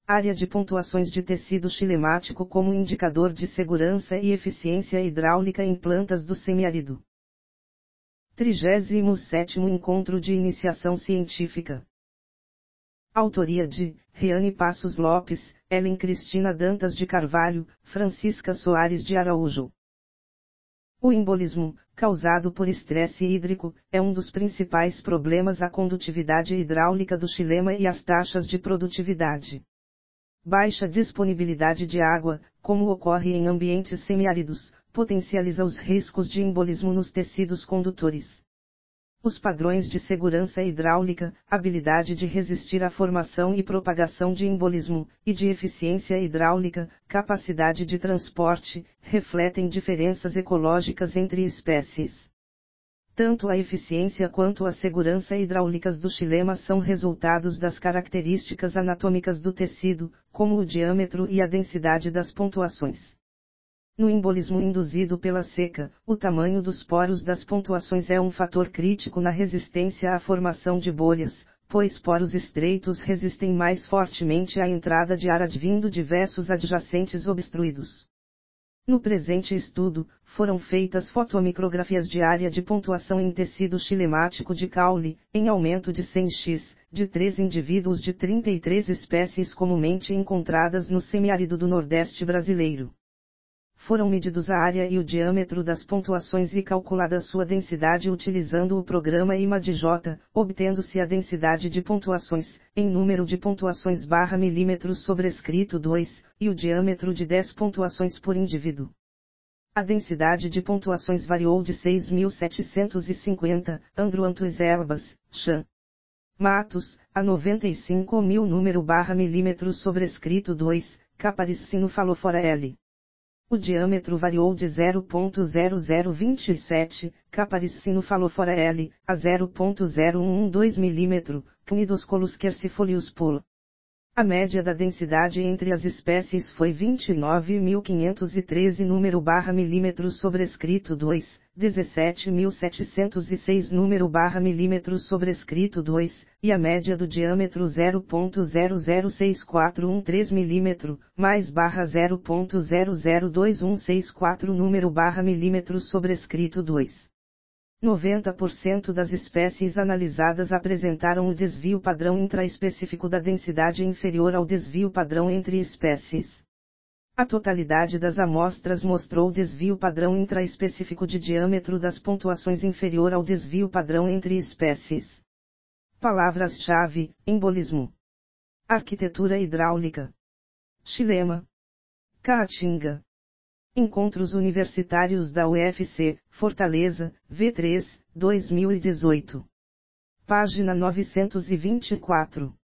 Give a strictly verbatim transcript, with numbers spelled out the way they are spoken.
Área de pontuações de tecido chilemático como indicador de segurança e eficiência hidráulica em plantas do semiárido. trigésimo sétimo Encontro de Iniciação Científica. Autoria de Reane Passos Lopes, Ellen Cristina Dantas de Carvalho, Francisca Soares de Araújo. O embolismo, causado por estresse hídrico, é um dos principais problemas à condutividade hidráulica do xilema e às taxas de produtividade. Baixa disponibilidade de água, como ocorre em ambientes semiáridos, potencializa os riscos de embolismo nos tecidos condutores. Os padrões de segurança hidráulica, habilidade de resistir à formação e propagação de embolismo, e de eficiência hidráulica, capacidade de transporte, refletem diferenças ecológicas entre espécies. Tanto a eficiência quanto a segurança hidráulicas do xilema são resultados das características anatômicas do tecido, como o diâmetro e a densidade das pontuações. No embolismo induzido pela seca, o tamanho dos poros das pontuações é um fator crítico na resistência à formação de bolhas, pois poros estreitos resistem mais fortemente à entrada de ar advindo de versos adjacentes obstruídos. No presente estudo, foram feitas fotomicrografias de área de pontuação em tecido chilemático de caule, em aumento de cem x, de três indivíduos de trinta e três espécies comumente encontradas no semiárido do Nordeste brasileiro. Foram medidos a área e o diâmetro das pontuações e calculada sua densidade utilizando o programa IMADJ, obtendo-se a densidade de pontuações, em número de pontuações barra milímetros sobrescrito dois, e o diâmetro de dez pontuações por indivíduo. A densidade de pontuações variou de seis mil setecentos e cinquenta, Androanthus herbas, Chan. Matos, a noventa e cinco mil número barra milímetros sobrescrito dois, Caparicino falofora L. O diâmetro variou de zero ponto zero zero dois sete, Caparicino falofora L, a zero ponto zero um dois milímetros, Cnidoscolus quercifolius pol. A média da densidade entre as espécies foi vinte e nove mil quinhentos e treze número barra milímetros sobrescrito dois, dezessete mil setecentos e seis número barra milímetros sobrescrito dois, e a média do diâmetro zero ponto zero zero seis quatro um três milímetros, mais barra zero ponto zero zero dois um seis quatro número barra milímetros sobrescrito dois. noventa por cento das espécies analisadas apresentaram o desvio padrão intraespecífico da densidade inferior ao desvio padrão entre espécies. A totalidade das amostras mostrou desvio padrão intraespecífico de diâmetro das pontuações inferior ao desvio padrão entre espécies. Palavras-chave: embolismo, arquitetura hidráulica, xilema, caatinga. Encontros Universitários da U F C, Fortaleza, V três, dois mil e dezoito. Página novecentos e vinte e quatro.